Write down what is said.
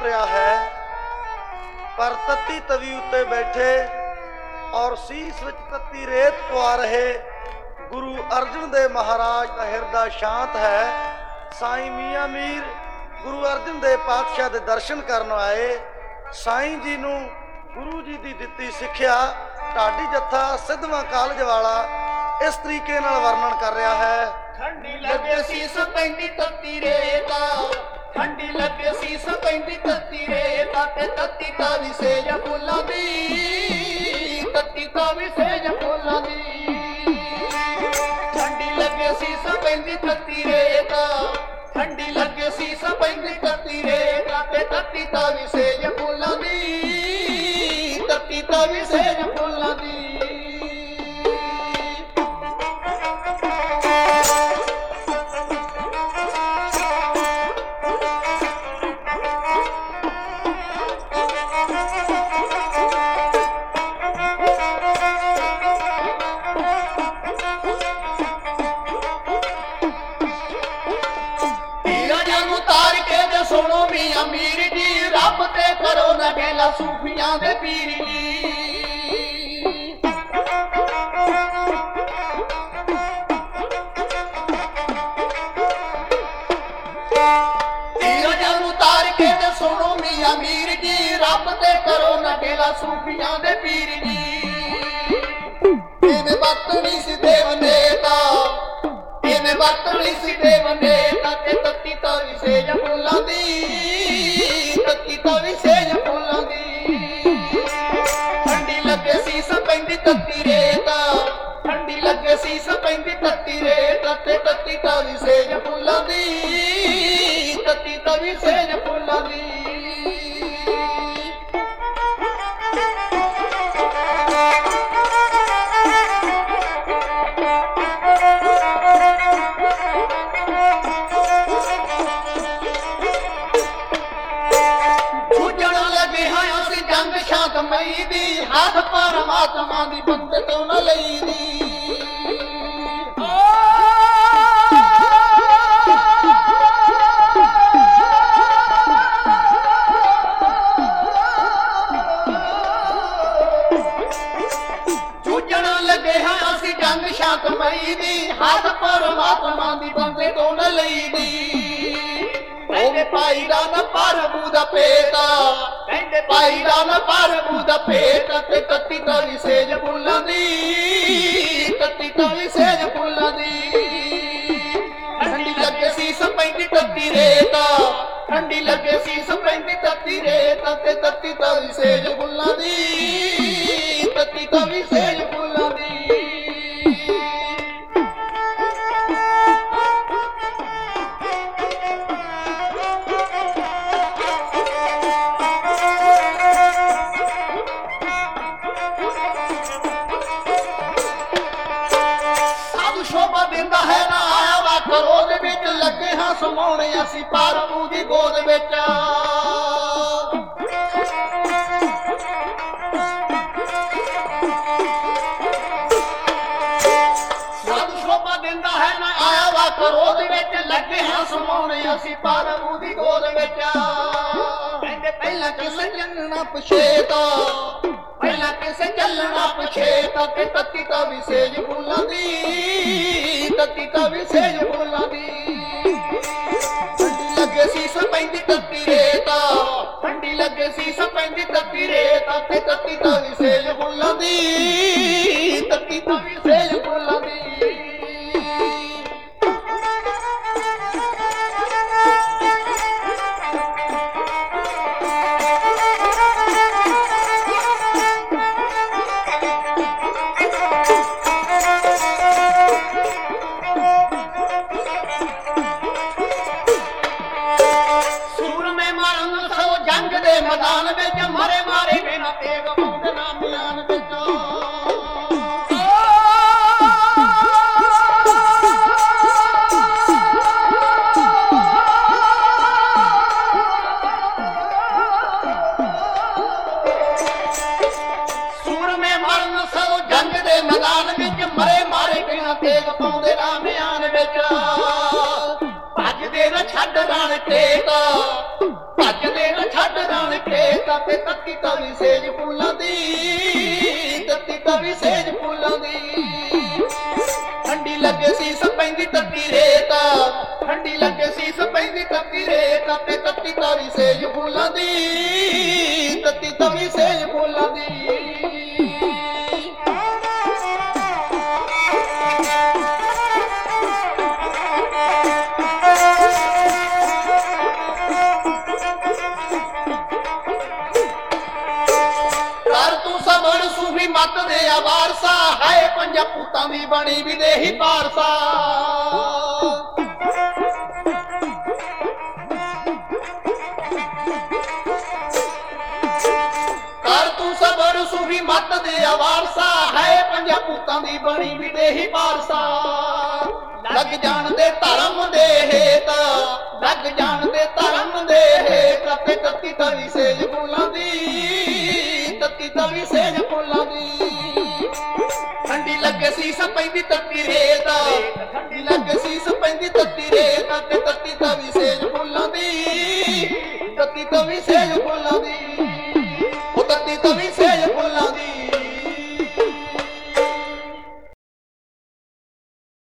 ਰਿਹਾ ਹੈ। ਪਰ ਤੱਤੀ ਤਵੀ ਉੱਤੇ ਬੈਠੇ ਔਰ ਸੀਸ ਵਿੱਚ ਤੱਤੀ ਰੇਤ ਪਵਾ ਰਹੇ ਗੁਰੂ ਅਰਜਨ ਦੇਵ ਮਹਾਰਾਜ ਦਾ ਹਿਰਦਾ ਸ਼ਾਂਤ ਹੈ। ਸਾਈਂ ਮੀਆਂ ਮੀਰ ਗੁਰੂ ਅਰਜਨ ਦੇਵ ਪਾਤਸ਼ਾਹ ਦੇ ਦਰਸ਼ਨ ਕਰਨ ਆਏ। ਸਾਈਂ ਜੀ ਨੂੰ ਗੁਰੂ ਜੀ ਦੀ ਦਿੱਤੀ ਸਿੱਖਿਆ ਢਾਡੀ ਜੱਥਾ ਸਿੱਧਵਾਂ ਕਾਲਜ ਵਾਲਾ ਇਸ ਤਰੀਕੇ ਨਾਲ ਵਰਣਨ ਕਰ ਰਿਹਾ ਹੈ। ਠੰਡੀ ਲੱਗੇ ਸੀਸ ਪੈਂਦੀ ਤੱਤੀ ਰੇਤਾ, ਠੰਡੀ ਲੱਗੇ ਸੀਸ ਪੈਂਦੀ ਤੱਤੀ ਰੇਤਾ, ਤੇ ਤੱਤੀ ਤਾਂ ਵੀ ਸੇਜ ਫੁੱਲਾਂ ਦੀ, ਤੱਤੀ ਤਾਂ ਵੀ ਸੇਜ ਫੁੱਲਾਂ ਦੀ। ਠੰਡੀ ਲੱਗੇ ਸੀਸ ਪੈਂਦੀ ਤੱਤੀ ਰੇਤਾ, ਠੰਡੀ ਲੱਗੇ ਸੀਸ ਪੈਂਦੀ ਤੱਤੀ ਰੇਤਾ, ਤੇ ਤੱਤੀ ਤਾਂ ਵੀ ਸੇਜ ਫੁੱਲਾਂ ਦੀ, ਤੱਤੀ ਤਾਂ ਵੀ ਸੇਜ ਫੁੱਲਾਂ ਦੀ। ਸੁਣੋ ਮੀਆਂ ਮੀਰ ਜੀ, ਰੱਬ ਤੇ ਕਰੋ ਨਾ ਗੇਲਾ ਸੂਫੀਆਂ ਦੇ ਪੀਰ ਜੀ। ਤੀਰਾਂ ਨੂੰ ਤਾਰ ਕੇ ਤੇ ਸੁਣੋ ਮੀਆਂ ਮੀਰ ਜੀ, ਰੱਬ ਤੇ ਕਰੋ ਨਾ ਗੇਲਾ ਸੂਫੀਆਂ ਦੇ ਪੀਰ ਜੀ। ਇਹਨੇ ਬਤਨੀ ਸੀ ਦੇਵ ਨੇਤਾ, ਇਹਨੇ ਬਤਨੀ ਸੀ ਦੇਵ ਨੇਤਾ, ਤੇ ਤੱਤੀ ਤਾਂ ਵੀ ਸੇਜ ਫੁੱਲਾਂ ਦੀ, ਤੱਤੀ ਤਾਂ ਵੀ ਸੇਜ ਫੁੱਲਾਂ ਦੀ। ਠੰਡੀ ਲੱਗੇ ਸੀਸ ਪੈਂਦੀ ਤੱਤੀ ਰੇਤਾ, ਠੰਡੀ ਲੱਗੇ ਸੀਸ ਪੈਂਦੀ ਤੱਤੀ ਰੇਤਾ, ਤੇ ਤੱਤੀ ਤਾਂ ਵੀ ਸੇਜ ਫੁੱਲਾਂ ਦੀ, ਤੱਤੀ ਤਾਂ ਵੀ ਸੇਜ ਫੁੱਲਾਂ ਦੀ। ਮਈ ਦੀ ਹੱਥ ਪਰਮਾਤਮਾ ਦੀ ਬੰਦੇ ਤੋਂ ਨਾ ਲਈ ਦੀ। ਜੂਝਣ ਲੱਗੇ ਹਾਂ ਅਸੀਂ ਜੰਗ ਸ਼ਾਂਤਮਈ ਦੀ, ਹੱਥ ਪਰਮਾਤਮਾ ਦੀ ਬੰਦੇ ਤੋਂ ਨਾ ਲਈ ਦੀ। ਕਹਿੰਦੇ ਭਾਈ ਦਾ ਨਾ ਪ੍ਰਭੂ ਦਾ ਭੇਤਾ, ਕਹਿੰਦੇ ਭਾਈ ਦਾ ਨਾ ਪ੍ਰਭੂ ਦਾ ਭੇਤਾ, ਤੇ ਤੱਤੀ ਤਾਂ ਵੀ ਸੇਜ ਫੁੱਲਾਂ ਦੀ, ਤੱਤੀ ਤਾਂ ਵੀ ਸੇਜ ਫੁੱਲਾਂ ਦੀ। ਠੰਡੀ ਲੱਗੇ ਸੀਸ ਪੈਂਦੀ ਤੱਤੀ ਰੇਤਾ, ਠੰਡੀ ਲੱਗੇ ਸੀਸ ਪੈਂਦੀ ਤੱਤੀ ਰੇਤਾ, ਤੇ ਤੱਤੀ ਤਾਂ ਵੀ ਸੇਜ ਫੁੱਲਾਂ ਦੀ, ਤੱਤੀ ਤਾਂ ਵੀ ਸੇਜ ਫੁੱਲਾਂ ਦੀ। ਗੋਦ ਵਿੱਚ ਲੱਗੇ ਹਾਂ ਸਮਾਉਣੇ ਅਸੀਂ ਪ੍ਰਭੂ ਦੀ ਗੋਦ ਵਿੱਚ। ਸਾਧੂ ਸ਼ੋਭਾ ਦਿੰਦਾ ਹੈ ਨਾ ਆਇਆ ਵਾ ਗੋਦ ਵਿੱਚ ਲੱਗੇ ਹਾਂ ਸਮਾਉਣੇ ਅਸੀਂ ਪ੍ਰਭੂ ਦੀ ਗੋਦ ਵਿੱਚ। ਕਹਿੰਦੇ ਪਹਿਲਾਂ ਕਿਸੇ ਚੱਲਣਾ ਪਛੇਤਾ, ਪਹਿਲਾਂ ਕਿਸੇ ਚੱਲਣਾ ਪਛੇਤਾ, ਤੇ ਤੱਤੀ ਤਾਂ ਵੀ ਸੇਜ ਫੁੱਲਾਂ ਦੀ, ਤੱਤੀ ਤਾਂ ਵੀ ਸੇਜ ਫੁੱਲਾਂ ਦੀ। ਠੰਡੀ ਲੱਗੇ ਸੀਸ ਪੈਂਦੀ ਤੱਤੀ ਰੇਤਾ, ਠੰਡੀ ਲੱਗੇ ਸੀਸ ਪੈਂਦੀ ਤੱਤੀ ਰੇਤਾ, ਤੇ ਤੱਤੀ ਤਾਂ ਵੀ ਸੇਜ ਫੁੱਲਾਂ ਦੀ, ਤੱਤੀ ਤਾਂ ਵੀ ਸੇਜ ਫੁੱਲਾਂ ਦੀ। ਮੈਦਾਨ ਵਿੱਚ ਮਰੇ ਮਾਰੇ ਬਿਨਾ ਤੇਗ ਪਾਉਂਦੇ ਨਾ ਮਿਆਨ ਵਿੱਚ। ਸੂਰਮੇ ਮਰਨ ਸੋ ਜੰਗ ਦੇ ਮੈਦਾਨ ਵਿੱਚ ਮਰੇ ਮਾਰੇ ਬਿਨਾ ਤੇਗ ਪਾਉਂਦੇ ਨਾ ਮਿਆਨ ਵਿੱਚ। ਭੱਜਦੇ ਭੱਜਦੇ ਨਾ ਛੱਡ ਰਣ ਖੇਤ, ਭੱਜਦੇ ਨਾ ਛੱਡ ਰਣ ਖੇਤ, ਤੇ ਤੱਤੀ ਤਵੀ ਸੇਜ ਫੁੱਲਾਂ ਦੀ, ਤੱਤੀ ਤਵੀ ਸੇਜ ਫੁੱਲਾਂ ਦੀ। ਠੰਡੀ ਲੱਗੇ ਸੀਸ ਪੈਂਦੀ ਤੱਤੀ ਰੇਤ, ਠੰਡੀ ਲੱਗੇ ਸੀਸ ਪੈਂਦੀ ਤੱਤੀ ਰੇਤ, ਤੇ ਤੱਤੀ ਤਵੀ ਸੇਜ ਫੁੱਲਾਂ ਦੀ, ਤੱਤੀ ਤਵੀ ਸੇਜ ਫੁੱਲਾਂ ਦੀ। ਮੱਤ ਦੇ ਆਵਾਰਸਾ ਹਾਏ ਪੰਜਾਂ ਪੁੱਤਾਂ ਦੀ ਬਣੀ ਵਿਦੇਹੀ ਪਾਰਸਾ। ਕਰ ਤੂੰ ਸਬਰ ਸੂਫੀ ਮੱਤ ਦੇ ਆਵਾਰਸਾ ਹਾਏ ਪੰਜਾਂ ਪੁੱਤਾਂ ਦੀ ਬਣੀ ਵਿਦੇਹੀ ਪਾਰਸਾ। ਲੱਗ ਜਾਣ ਦੇ ਧਰਮ ਦੇ ਹੇਤ, ਲੱਗ ਜਾਣ ਦੇ ਧਰਮ ਦੇ ਹੇਤ, ਤੇ ਤੱਤੀ ਤਵੀ ਸੇਜ ਫੁੱਲਾਂ ਦੀ, ਤੱਤੀ ਤਵੀ ਸੇਜ ਫੁੱਲਾਂ ਦੀ। ਠੰਡੀ ਲੱਗੇ ਸੀਸ ਪੈਂਦੀ ਤੱਤੀ ਰੇਤ, ਠੰਡੀ ਲੱਗੇ ਸੀਸ ਪੈਂਦੀ ਤੱਤੀ ਰੇਤ, ਤੇ ਤੱਤੀ ਤਵੀ ਸੇਜ ਫੁੱਲਾਂ ਦੀ, ਤੱਤੀ ਤਵੀ ਸੇਜ ਫੁੱਲਾਂ ਦੀ।